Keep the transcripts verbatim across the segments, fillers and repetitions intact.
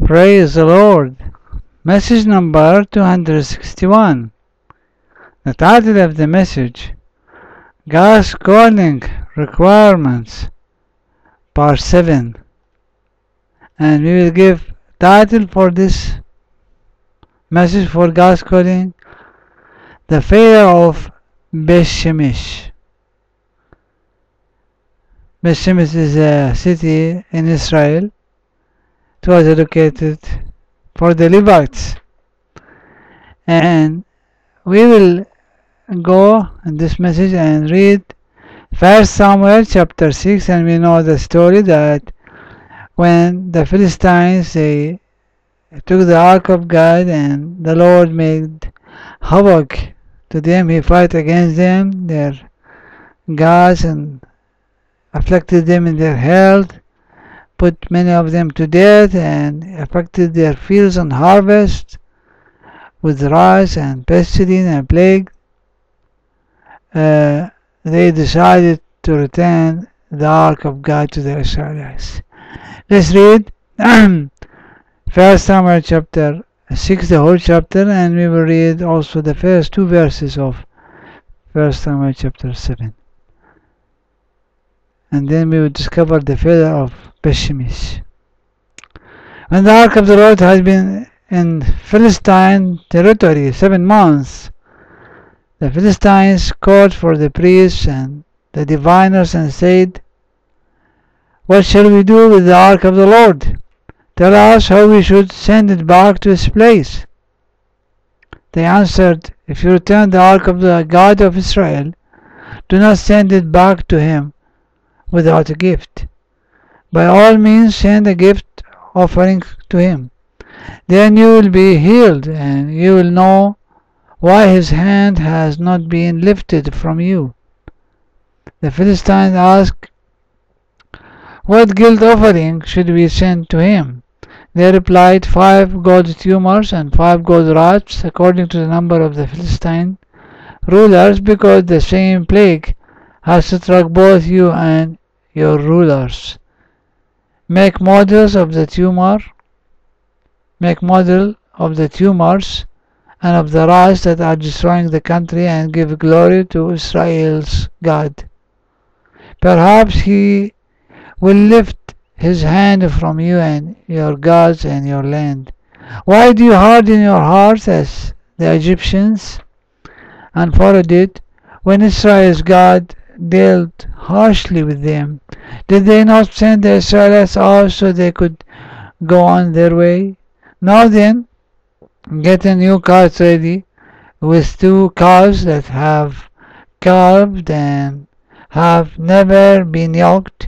Praise the Lord. Message number two hundred sixty-one. The title of the message, God's Calling Requirements, Part seven. And we will give title for this message for God's calling, The Failure of Beth Shemesh. Beth Shemesh is a city in Israel. It was located for the Levites. And we will go in this message and read First Samuel chapter six, and we know the story that when the Philistines they took the ark of God and the Lord made havoc to them, he fought against them, their gods, and afflicted them in their health, put many of them to death, and affected their fields and harvest with riots and pestilence and plague. Uh, they decided to return the ark of God to the Israelites. Let's read First Samuel chapter six, the whole chapter, and we will read also the first two verses of First Samuel chapter seven. And then we will discover the failure of Beth Shemesh. When the ark of the Lord had been in Philistine territory seven months, the Philistines called for the priests and the diviners and said, "What shall we do with the ark of the Lord? Tell us how we should send it back to its place." They answered, "If you return the ark of the God of Israel, do not send it back to him without a gift. By all means send a gift offering to him. Then you will be healed, and you will know why his hand has not been lifted from you." The Philistines asked, "What guilt offering should we send to him?" They replied, "Five gold tumors and five gold rods, according to the number of the Philistine rulers, because the same plague has struck both you and your rulers. Make models of the tumor, make model of the tumors and of the rods that are destroying the country, and give glory to Israel's God. Perhaps he will lift his hand from you and your gods and your land. Why do you harden your hearts as the Egyptians and followed it when Israel's God dealt harshly with them? Did they not send the Israelites out so they could go on their way? Now then, get a new cart ready with two calves that have calved and have never been yoked.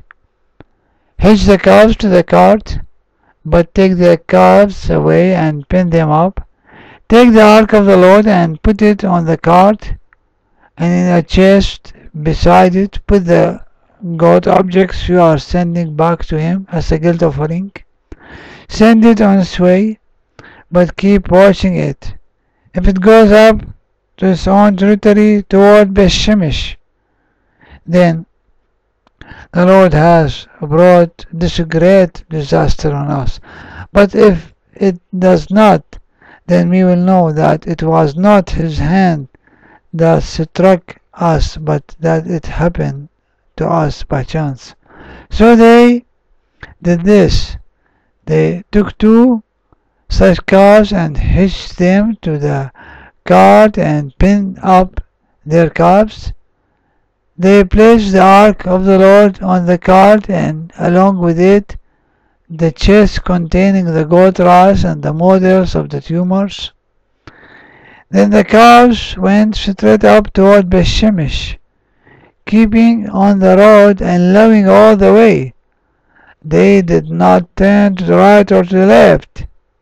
Hitch the calves to the cart, but take the calves away and pin them up. Take the ark of the Lord and put it on the cart, and in a chest beside it put the gold objects you are sending back to him as a guilt offering. Send it on its way, but keep watching it. If it goes up to its own territory toward Beth Shemesh, then the Lord has brought this great disaster on us. But if it does not, then we will know that it was not his hand that struck us, but that it happened to us by chance." So they did this. They took two such calves and hitched them to the cart and pinned up their calves. They placed the ark of the Lord on the cart, and along with it the chest containing the gold rods and the models of the tumors. Then the calves went straight up toward Beth Shemesh, keeping on the road and loving all the way. They did not turn to the right or to the left.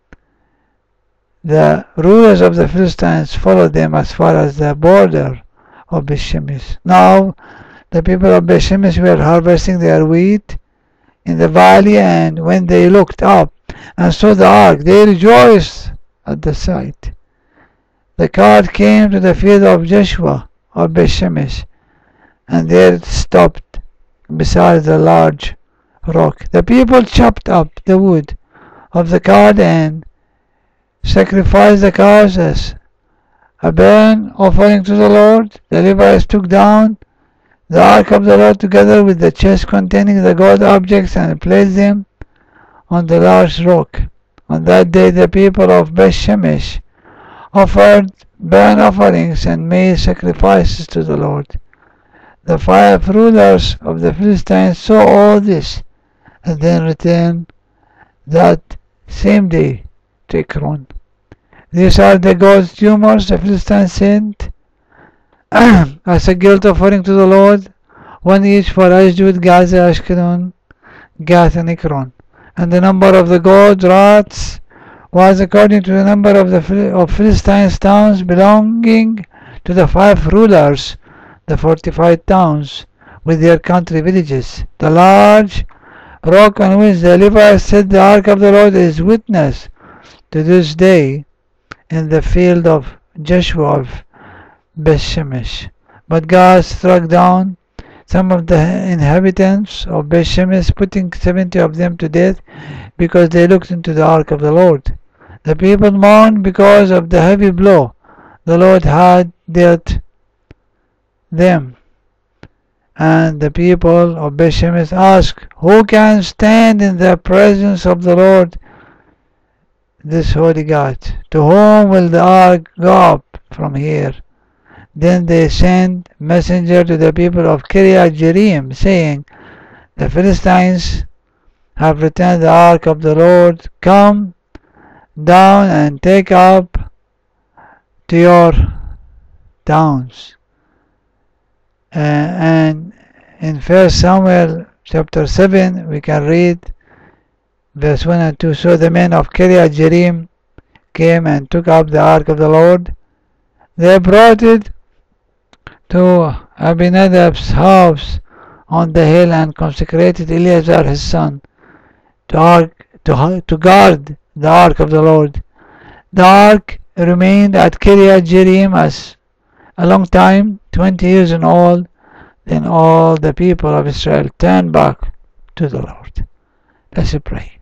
The rulers of the Philistines followed them as far as the border of Beth Shemesh. Now the people of Beth Shemesh were harvesting their wheat in the valley, and when they looked up and saw the ark, they rejoiced at the sight. The cart came to the field of Joshua of Beth Shemesh, and there it stopped beside the large rock. The people chopped up the wood of the cart and sacrificed the cows as a burnt offering to the Lord. The Levites took down the ark of the Lord together with the chest containing the gold objects and placed them on the large rock. On that day the people of Beth Shemesh offered burnt offerings and made sacrifices to the Lord. The five rulers of the Philistines saw all this and then returned that same day to Ekron. These are the gold tumors the Philistines sent as a guilt offering to the Lord, one each for Ashdod, Gaza, Ashkelon, Gath, and Ekron. And the number of the gold rods was according to the number of the of Philistines' towns belonging to the five rulers, the fortified towns with their country villages. The large rock on which the Levites set the ark of the Lord is witness to this day in the field of Joshua of Beth-Shemesh. But God struck down some of the inhabitants of Beth-Shemesh, putting seventy of them to death because they looked into the ark of the Lord. The people mourned because of the heavy blow the Lord had dealt them. And the people of Beth-Shemesh asked, "Who can stand in the presence of the Lord, this holy God? To whom will the ark go up from here?" Then they sent messenger to the people of Kiriath Jearim, saying, "The Philistines have returned the ark of the Lord. Come down and take up to your towns." Uh, and in First Samuel chapter seven we can read verse one and two. So the men of Kiriath Jearim came and took up the ark of the Lord. They brought it to Abinadab's house on the hill and consecrated Eleazar his son to, ark, to, to guard the ark of the Lord. The ark remained at Kiriath Jearim as a long time, twenty years in all. Then all the people of Israel turned back to the Lord. Let's pray.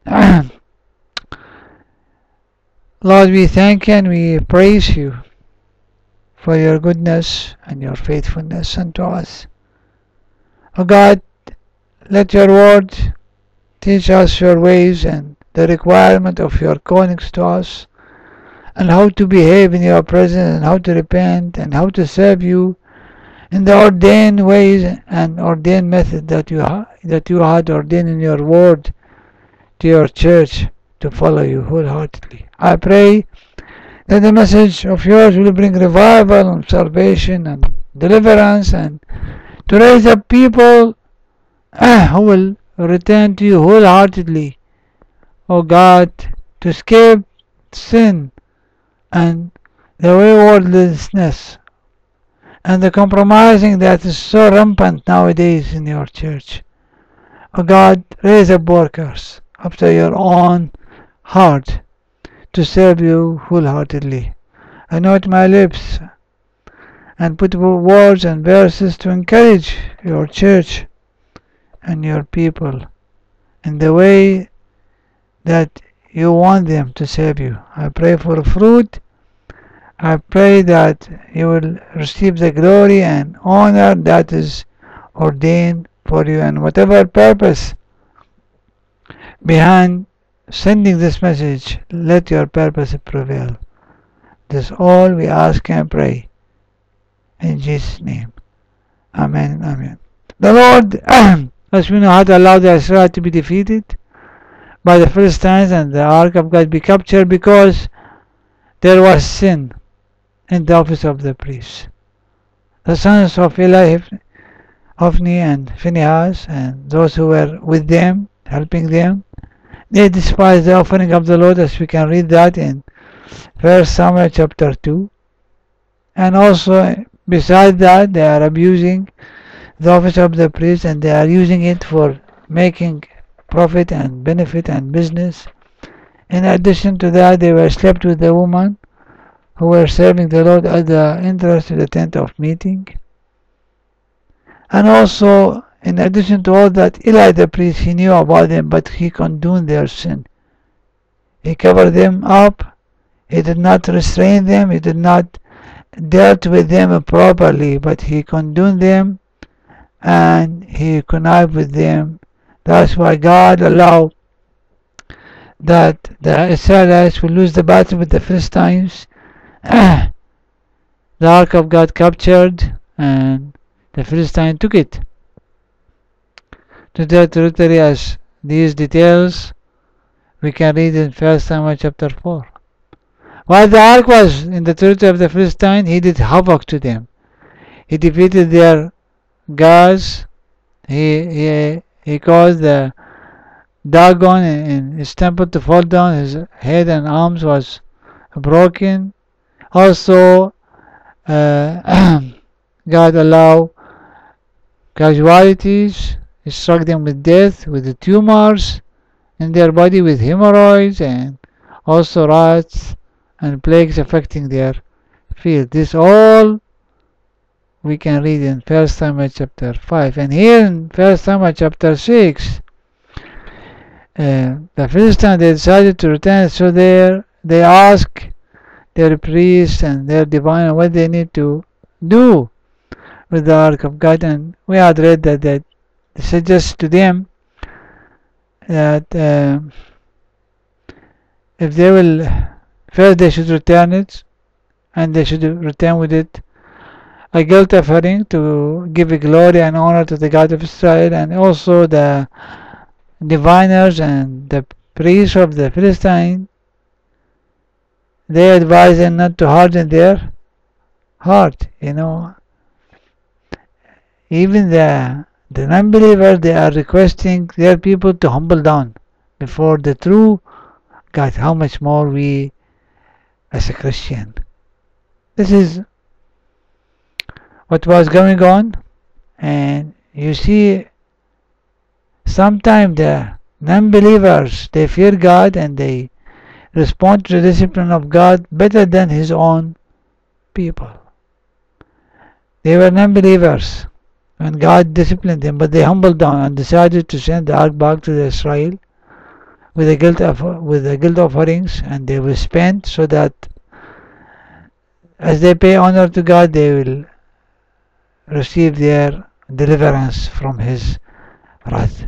Lord, we thank you and we praise you for your goodness and your faithfulness unto us. O God, let your word teach us your ways and the requirement of your callings to us, and how to behave in your presence, and how to repent, and how to serve you in the ordained ways and ordained method that you ha- that you had ordained in your word to your church to follow you wholeheartedly. I pray that the message of yours will bring revival and salvation and deliverance, and to raise up people who will return to you wholeheartedly, O God, to escape sin and the waywardness and the compromising that is so rampant nowadays in your church. O God, raise up workers after your own heart to serve you wholeheartedly. Anoint my lips and put words and verses to encourage your church and your people in the way that you want them to serve you. I pray for fruit. I pray that you will receive the glory and honor that is ordained for you, and whatever purpose behind sending this message, let your purpose prevail. This all we ask and pray in Jesus' name. Amen. Amen. The Lord, as we know, had allowed Israel to be defeated by the Philistines and the ark of God be captured because there was sin in the office of the priest. The sons of Eli, Hophni and Phinehas, and those who were with them, helping them, they despised the offering of the Lord, as we can read that in First Samuel chapter two. And also, besides that, they are abusing the office of the priest, and they are using it for making profit and benefit and business. In addition to that, they were slept with the woman who were serving the Lord at the entrance to the tent of meeting. And also, in addition to all that, Eli the priest, he knew about them, but he condoned their sin He covered them up. He did not restrain them. He did not dealt with them properly, but he condoned them and he connived with them. That's why God allowed that the Israelites will lose the battle with the Philistines. The ark of God captured and the Philistines took it to their territory. As these details we can read in First Samuel chapter four. While the ark was in the territory of the Philistines, he did havoc to them. He defeated their gods. He, he, he caused the Dagon in his temple to fall down. His head and arms was broken. Also, uh, God allowed casualties. He struck them with death, with the tumors in their body, with hemorrhoids, and also rats and plagues affecting their field. This all we can read in First Samuel chapter five. And here in First Samuel chapter six, uh, the Philistines, they decided to return, so they they ask their priests and their divine what they need to do with the ark of God. And we had read that they suggest to them that uh, if they will, first they should return it, and they should return with it a guilt offering to give glory and honor to the God of Israel. And also the diviners and the priests of the Philistine, they advise them not to harden their heart. You know, even the the non-believers, they are requesting their people to humble down before the true God. How much more we as a Christian? This is what was going on. And you see, sometimes the non-believers, they fear God and they respond to the discipline of God better than his own people. They were non-believers when God disciplined them, but they humbled down and decided to send the ark back to Israel with the guilt of, with the guilt offerings, and they will spend, so that as they pay honor to God, they will receive their deliverance from his wrath.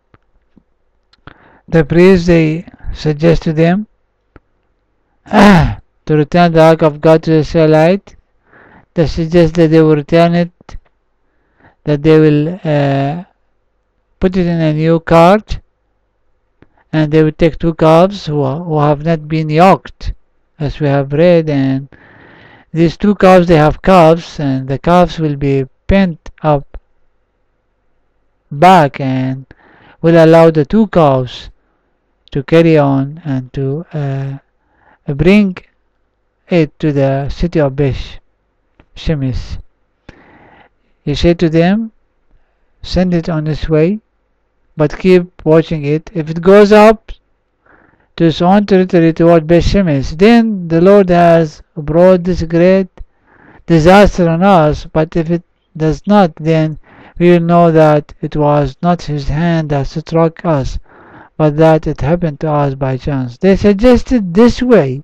The priests, they suggest to them to return the ark of God to the Israelites. They suggest that they will return it, that they will uh, put it in a new cart, and they will take two calves who, who have not been yoked, as we have read. And these two calves, they have calves, and the calves will be pent up back and will allow the two calves to carry on and to uh, bring it to the city of Beth Shemesh. He said to them, send it on its way, but keep watching it. If it goes up to its own territory toward Beth Shemesh, then the Lord has brought this great disaster on us. But if it does not, then we will know that it was not his hand that struck us, but that it happened to us by chance. They suggested this way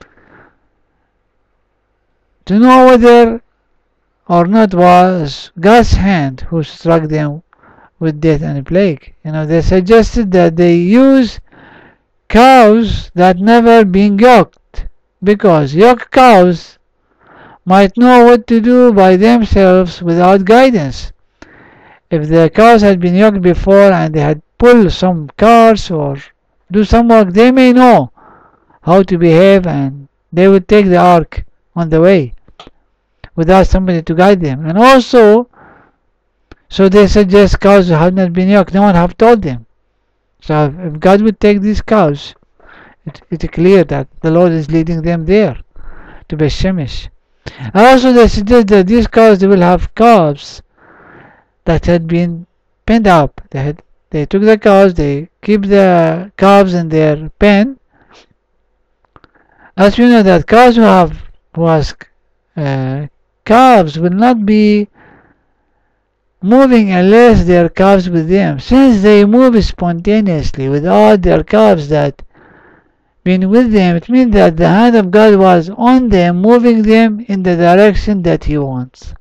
to know whether or not was God's hand who struck them with death and plague. You know, they suggested that they use cows that never been yoked, because yoked cows might know what to do by themselves without guidance. If the cows had been yoked before and they had pulled some cars or do some work, they may know how to behave, and they would take the ark on the way without somebody to guide them. And also, so they suggest cows who have not been yoked. No one have told them. So if God would take these cows, it, it's clear that the Lord is leading them there to Beth Shemesh. And also they suggest that these cows, they will have calves that had been penned up. They had they took the cows, they keep the calves in their pen. As we know that cows who have who has uh, calves will not be moving unless their calves with them. Since they move spontaneously without their calves that been with them, it means that the hand of God was on them, moving them in the direction that He wants.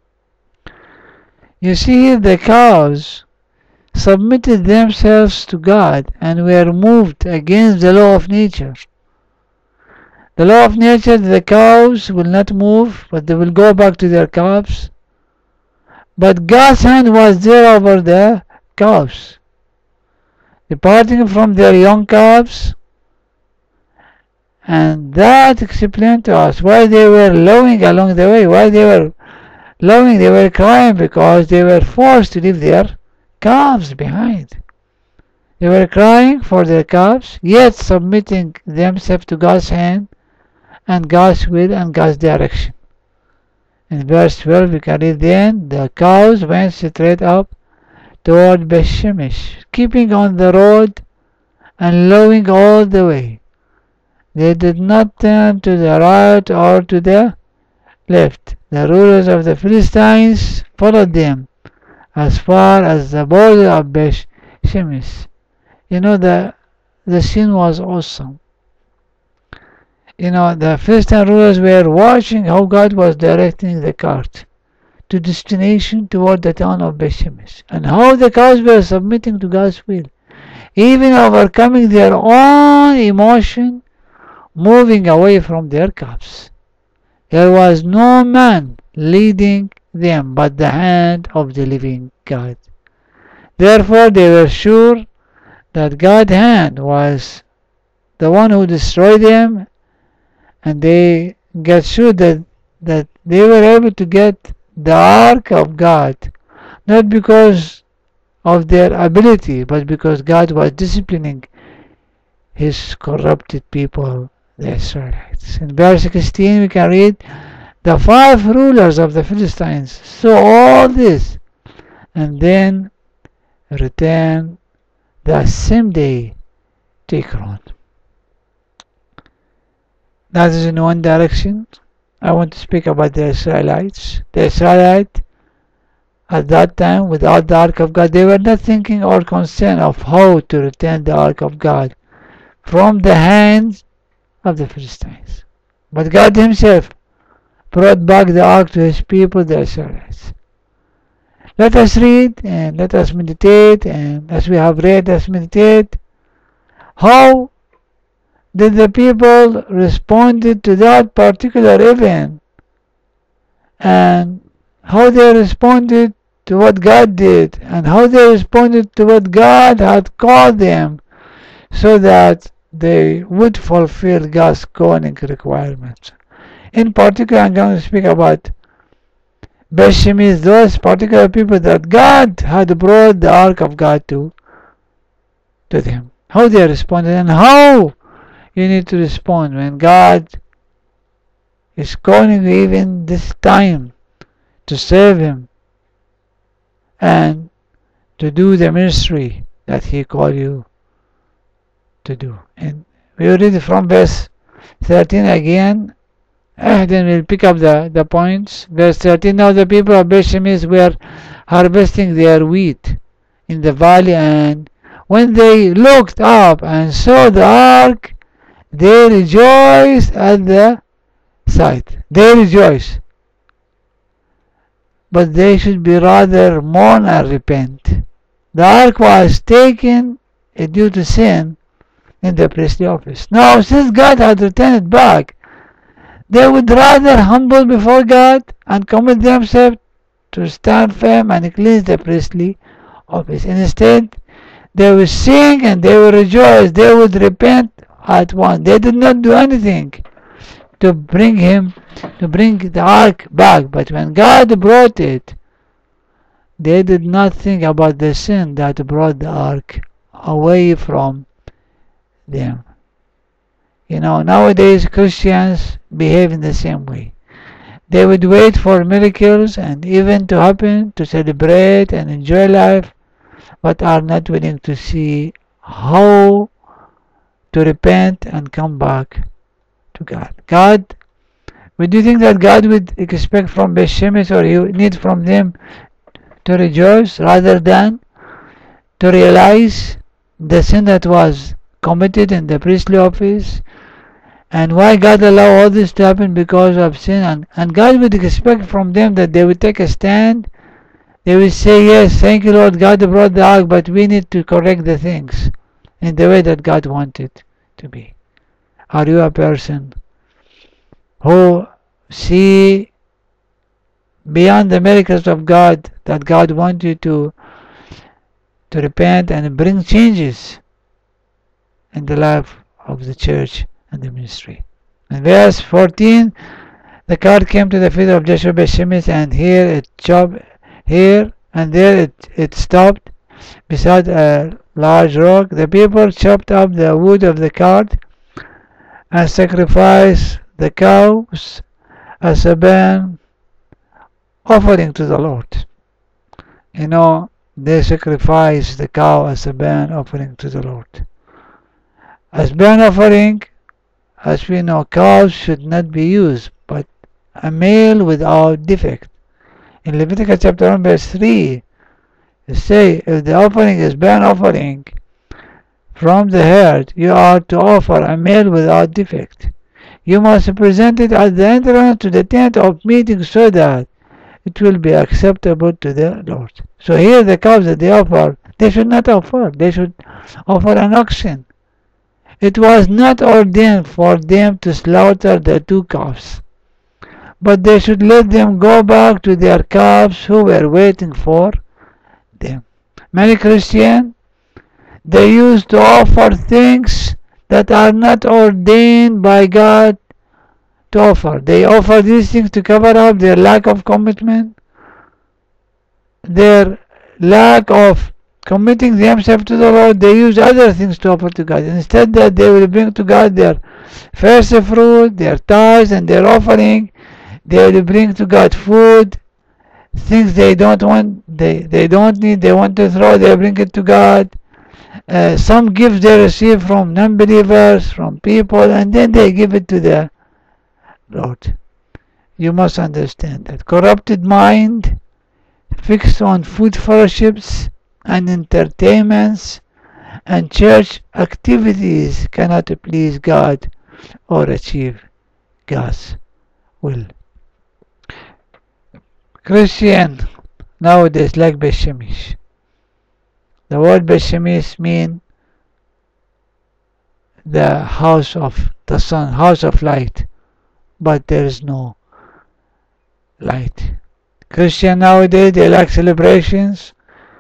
You see here the cows submitted themselves to God and were moved against the law of nature. The law of nature, the cows will not move, but they will go back to their calves. But God's hand was there over the calves, departing from their young calves, and that explained to us why they were lowing along the way, why they were lowing, they were crying, because they were forced to leave their calves behind. They were crying for their calves, yet submitting themselves to God's hand and God's will and God's direction. In verse twelve we can read, then the cows went straight up toward Bethshemesh, keeping on the road and lowing all the way. They did not turn to the right or to the left. The rulers of the Philistines followed them as far as the border of Bethshemesh. You know, the, the scene was awesome. You know, the Philistine rulers were watching how God was directing the cart to destination toward the town of Bethshemesh, and how the cows were submitting to God's will, even overcoming their own emotion, moving away from their calves. There was no man leading them but the hand of the living God. Therefore they were sure that God's hand was the one who destroyed them, and they got sure that, that they were able to get the ark of God, not because of their ability, but because God was disciplining His corrupted people, the Israelites. In verse sixteen we can read, the five rulers of the Philistines saw all this, and then returned the same day to Ekron. That is in one direction. I want to speak about the Israelites. The Israelites at that time, without the ark of God, they were not thinking or concerned of how to return the ark of God from the hands of the Philistines. But God Himself brought back the ark to His people, the Israelites. Let us read and let us meditate, and as we have read, let us meditate. How did the people respond to that particular event, and how they responded to what God did, and how they responded to what God had called them, so that they would fulfill God's calling requirements. In particular, I'm going to speak about Bethshemesh, those particular people that God had brought the ark of God to, to them. How they responded, and how you need to respond when God is calling you even this time to serve Him and to do the ministry that He called you to do. And we will read from verse thirteen again. Uh, then we'll pick up the, the points. Verse thirteen, now the people of Bethshemesh were harvesting their wheat in the valley, and when they looked up and saw the ark, they rejoiced at the sight. They rejoiced. But they should be rather mourn and repent. The ark was taken due to sin in the priestly office. Now, since God had returned it back, they would rather humble before God and commit themselves to stand firm and cleanse the priestly office. Instead, they would sing and they would rejoice. They would repent at once. They did not do anything to bring him, to bring the ark back. But when God brought it, they did not think about the sin that brought the ark away from them. You know, nowadays Christians behave in the same way. They would wait for miracles and even to happen to celebrate and enjoy life, but are not willing to see how to repent and come back to God. God, would you think that God would expect from Bethshemesh, or He would need from them to rejoice rather than to realize the sin that was committed in the priestly office, and why God allowed all this to happen because of sin. And, and God would expect from them that they would take a stand. They will say, yes, thank you, Lord, God brought the ark, but we need to correct the things in the way that God wanted to be. Are you a person who see beyond the miracles of God, that God wants you to, to repent and bring changes in the life of the church and the ministry? In verse fourteen, the cart came to the feet of Joshua ben Shemesh, and here it chopped. Here and there it, it stopped beside a large rock. The people chopped up the wood of the cart and sacrificed the cows as a burnt offering to the Lord. You know, they sacrificed the cow as a burnt offering to the Lord. As burnt offering, as we know, cows should not be used, but a male without defect. In Leviticus chapter one verse three, it says, if the offering is burnt offering from the herd, you are to offer a male without defect. You must present it at the entrance to the tent of meeting so that it will be acceptable to the Lord. So here the cows that they offer, they should not offer. They should offer an oxen. It was not ordained for them to slaughter the two calves, but they should let them go back to their calves who were waiting for them. Many Christians, they used to offer things that are not ordained by God to offer. They offer these things to cover up their lack of commitment, their lack of committing themselves to the Lord. They use other things to offer to God. Instead that they will bring to God their first fruit, their tithes and their offering. They will bring to God food, things they don't want, they, they don't need, they want to throw, they bring it to God. Uh, some gifts they receive from non-believers, from people, and then they give it to the Lord. You must understand that corrupted mind, fixed on food fellowships and entertainments and church activities, cannot please God or achieve God's will. Christian nowadays like Ben Shemesh. The word Ben Shemesh means the house of the sun, house of light, but there is no light. Christian nowadays, they like celebrations,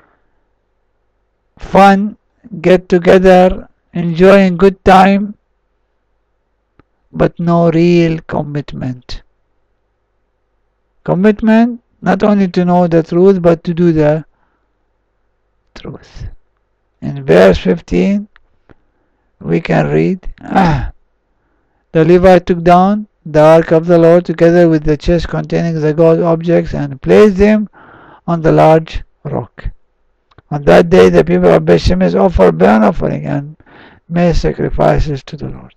fun, get together, enjoying good time, but no real commitment. Commitment, not only to know the truth, but to do the truth. In verse fifteen, we can read, ah, the Levite took down the ark of the Lord together with the chest containing the gold objects and placed them on the large rock. On that day the people of Ben Shemesh offered burnt offering and made sacrifices to the Lord.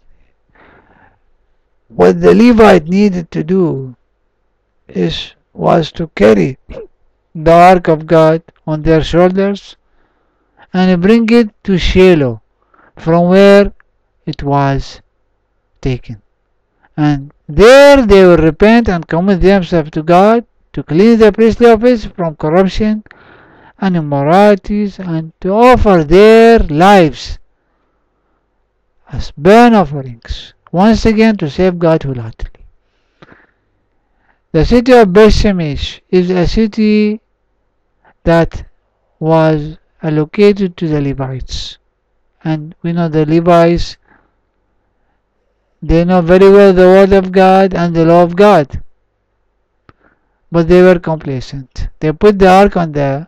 What the Levite needed to do is was to carry the ark of God on their shoulders and bring it to Shiloh, from where it was taken. And there they will repent and commit themselves to God, to cleanse the priestly office from corruption and immoralities, and to offer their lives as burnt offerings, once again to save God wholeheartedly. The city of Ben Shemesh is a city that was allocated to the Levites. And we know the Levites, they know very well the word of God and the law of God. But they were complacent. They put the ark on the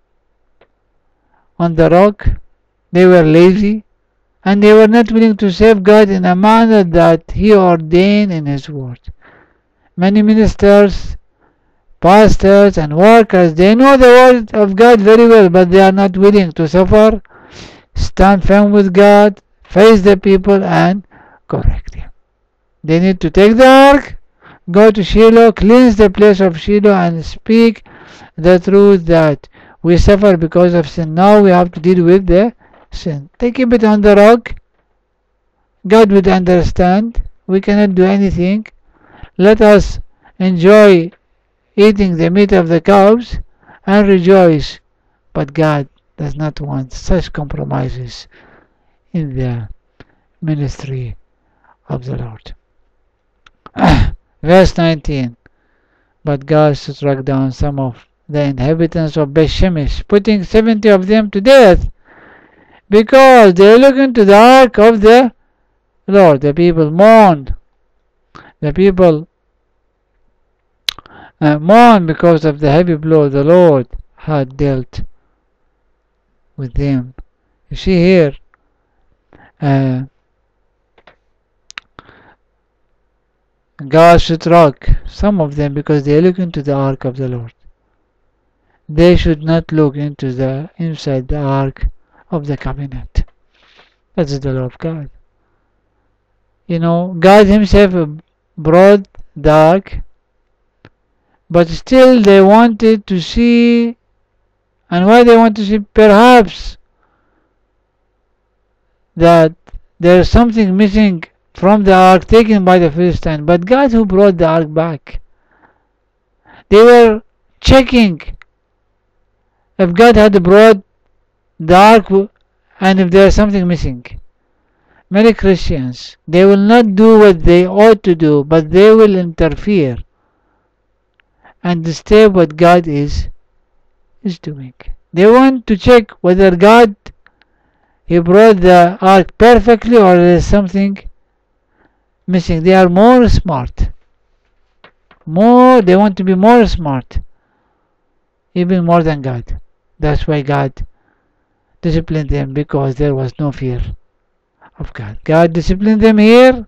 on the rock. They were lazy, and they were not willing to serve God in a manner that He ordained in His word. Many ministers, pastors and workers, they know the word of God very well, but they are not willing to suffer, stand firm with God, face the people and correct them. They need to take the ark, go to Shiloh, cleanse the place of Shiloh, and speak the truth that we suffer because of sin. Now we have to deal with the sin. They keep it on the rock, God would understand. We cannot do anything. Let us enjoy eating the meat of the cows and rejoice. But God does not want such compromises in the ministry of the Lord. Verse nineteen. But God struck down some of the inhabitants of Bethshemesh, putting seventy of them to death, because they looked into the ark of the Lord. The people mourned. The people uh, mourned because of the heavy blow the Lord had dealt with them. You see here, uh, God struck some of them because they look into the ark of the Lord. They should not look into the inside the ark of the covenant. That is the law of God. You know, God himself brought the ark, but still they wanted to see. And why they want to see? Perhaps that there is something missing from the ark taken by the Philistine, but God who brought the ark back. They were checking if God had brought the ark and if there is something missing. Many Christians, they will not do what they ought to do, but they will interfere and disturb what God is is doing. They want to check whether God he brought the ark perfectly or there is something missing. They are more smart. More, they want to be more smart, even more than God. That's why God disciplined them, because there was no fear of God. God disciplined them here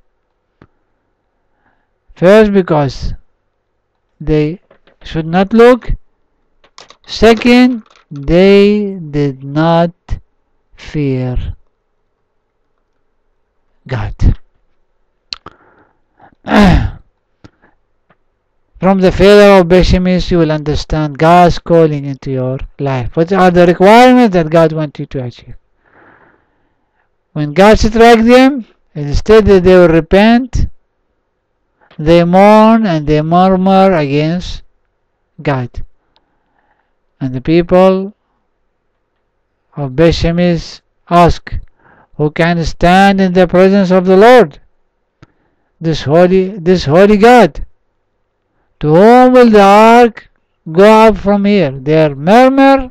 first because they should not look. Second, they did not fear God. From the failure of Bethshemesh, you will understand God's calling into your life. What are the requirements that God wants you to achieve? When God struck them, instead that they will repent, they mourn and they murmur against God. And the people of Bethshemesh ask, who can stand in the presence of the Lord, this holy, this holy God? To whom will the ark go up from here? Their murmur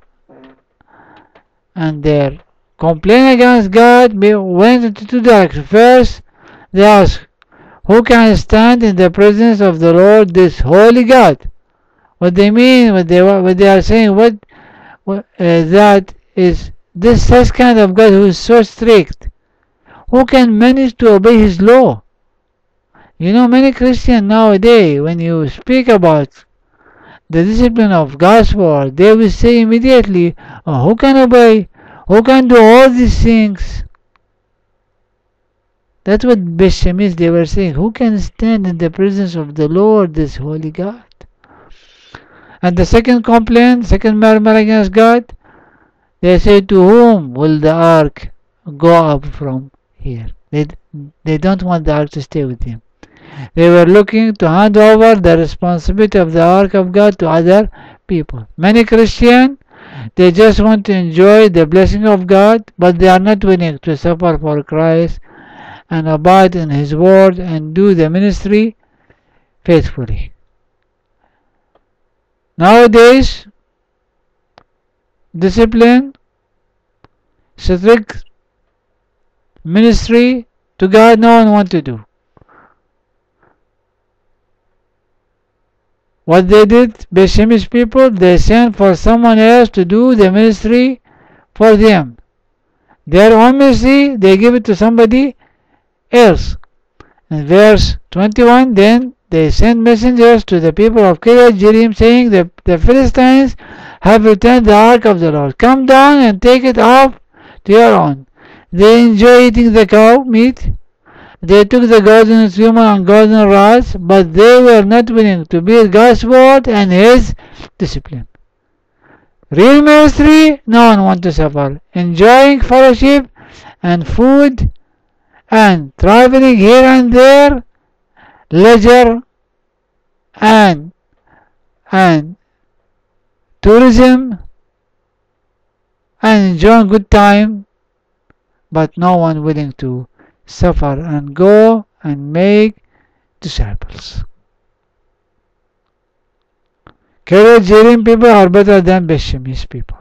and their complaint against God went into two directions. First, they ask, who can stand in the presence of the Lord, this holy God? What they mean, what they what they are saying, what, what uh, that is this such kind of God who is so strict, who can manage to obey His law? You know, many Christians nowadays, when you speak about the discipline of God's word, they will say immediately, oh, who can obey? Who can do all these things? That's what Bethshemesh they were saying. Who can stand in the presence of the Lord, this holy God? And the second complaint, second murmur against God, they say, to whom will the ark go up from here? They, they don't want the ark to stay with them. They were looking to hand over the responsibility of the ark of God to other people. Many Christians, they just want to enjoy the blessing of God, but they are not willing to suffer for Christ and abide in His word and do the ministry faithfully. Nowadays, discipline, strict ministry to God, no one wants to do. What they did, Bethshemesh people, they sent for someone else to do the ministry for them. Their own ministry, they give it to somebody else. In verse twenty-one, then they sent messengers to the people of Kiriath Jearim, saying, the, the Philistines have returned the ark of the Lord. Come down and take it up to your own. They enjoy eating the cow meat. They took the golden instrument and golden rods, but they were not willing to be God's word and His discipline. Real ministry, no one wants to suffer. Enjoying fellowship and food and traveling here and there, leisure and and tourism, and enjoying good time, but no one willing to suffer and go and make disciples. Kiryat Jearim people are better than Beth Shemesh people.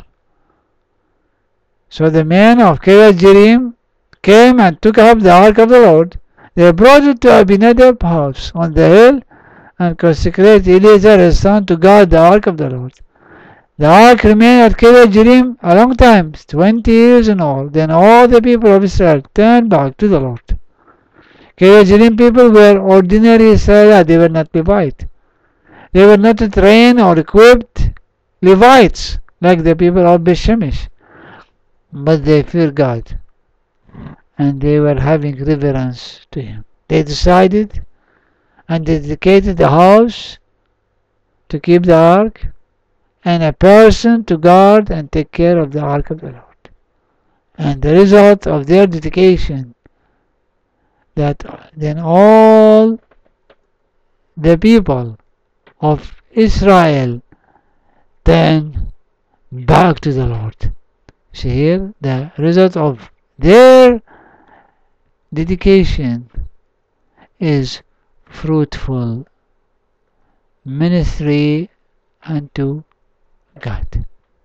So the men of Kiryat Jearim came and took up the ark of the Lord. They brought it to Abinadab's house on the hill and consecrated Eleazar his son to guard the ark of the Lord. The ark remained at Kiryat Jearim a long time, twenty years in all. Then all the people of Israel turned back to the Lord. Kiryat Jearim people were ordinary Israelites, they were not Levites. They were not trained or equipped Levites like the people of Beth Shemesh, but they feared God and they were having reverence to Him. They decided and dedicated the house to keep the ark and a person to guard and take care of the ark of the Lord. And the result of their dedication, that then all the people of Israel turn back to the Lord. See here, the result of their dedication is fruitful ministry unto God.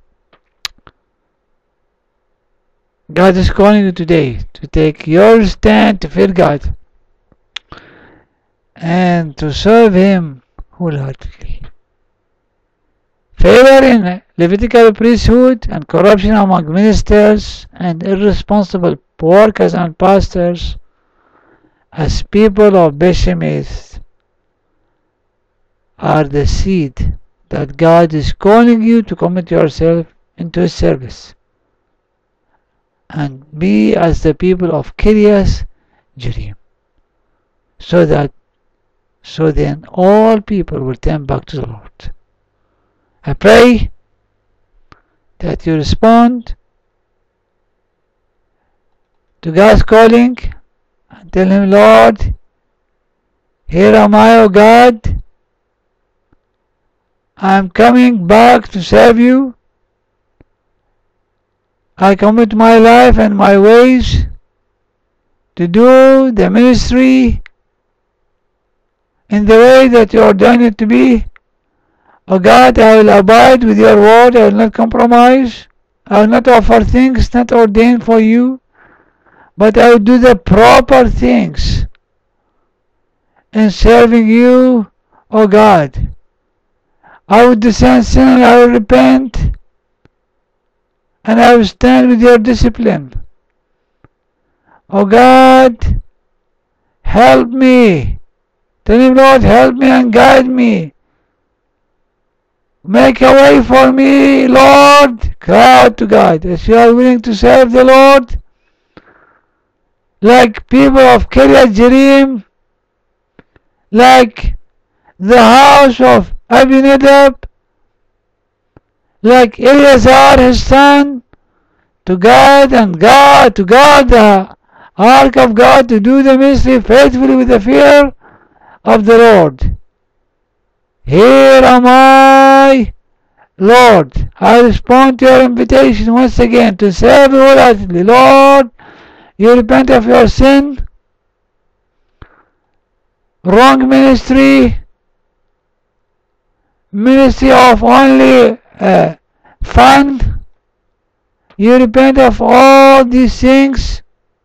God is calling you today to take your stand to fear God and to serve Him wholeheartedly. Favor in Levitical priesthood and corruption among ministers and irresponsible workers and pastors as people of Beth Shemesh are the seed that God is calling you to commit yourself into His service and be as the people of Kiryat Jearim, so that so then all people will turn back to the Lord. I pray that you respond to God's calling and tell Him, Lord, here am I, O God. I am coming back to serve you. I commit my life and my ways to do the ministry in the way that you ordained it to be. O God, I will abide with your word. I will not compromise. I will not offer things not ordained for you, but I will do the proper things in serving you, O God. I will descend sin and I will repent, and I will stand with your discipline. O God, help me. Tell Him, Lord, help me and guide me. Make a way for me, Lord. Cry out to God. As you are willing to serve the Lord, like people of Kiryat Jearim, like the house of Abinadab, like Eleazar his son, to guard and guard, to guard the ark of God, to do the ministry faithfully with the fear of the Lord. Here am I, Lord. I respond to your invitation once again to serve you wholeheartedly. Lord, you repent of your sin, wrong ministry, ministry of only uh, fun. You repent of all these things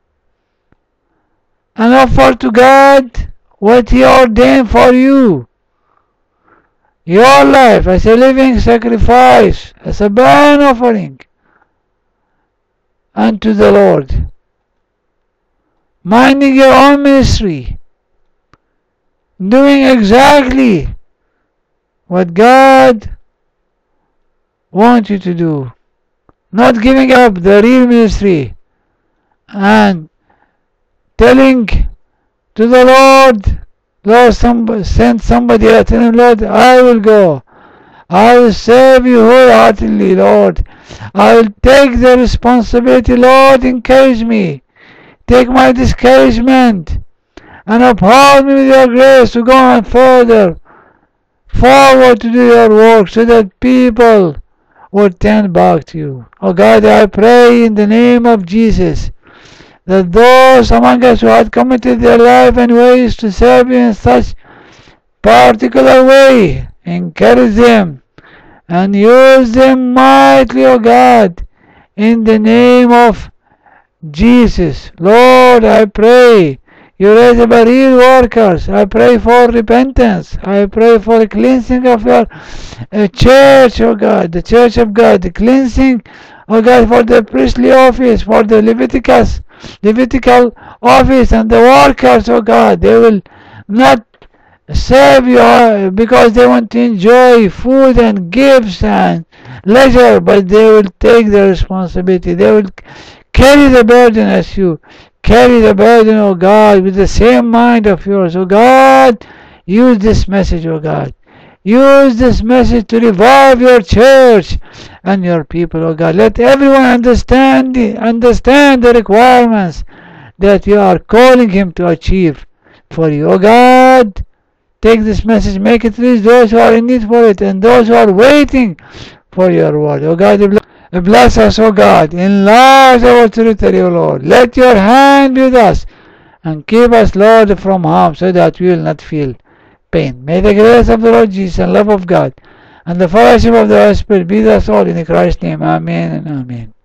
and offer to God what He ordained for you. Your life as a living sacrifice, as a burnt offering unto the Lord. Minding your own ministry, doing exactly what God wants you to do, not giving up the real ministry and telling to the Lord, Lord, somebody, send somebody else. Tell Him, Lord, I will go. I will serve you wholeheartedly, Lord. I will take the responsibility. Lord, encourage me. Take my discouragement and uphold me with your grace to go on further forward to do your work so that people would turn back to you. Oh God, I pray in the name of Jesus that those among us who had committed their life and ways to serve you in such particular way, encourage them and use them mightily, O God, in the name of Jesus. Lord, I pray you raise up real workers. I pray for repentance. I pray for the cleansing of your uh, church, O God, the church of God, the cleansing, O God, for the priestly office, for the Leviticus, Levitical office and the workers, O God. They will not serve you because they want to enjoy food and gifts and leisure, but they will take the responsibility. They will carry the burden as you carry the burden, O God, with the same mind of yours. O God, use this message, O God. Use this message to revive your church and your people, O God. Let everyone understand the, understand the requirements that you are calling him to achieve for you. O God, take this message, make it reach those who are in need for it and those who are waiting for your word. O God, bless us, O God. Enlarge our territory, O Lord. Let your hand be with us and keep us, Lord, from harm so that we will not feel pain. May the grace of the Lord Jesus and love of God and the fellowship of the Holy Spirit be with us all in Christ's name. Amen and amen.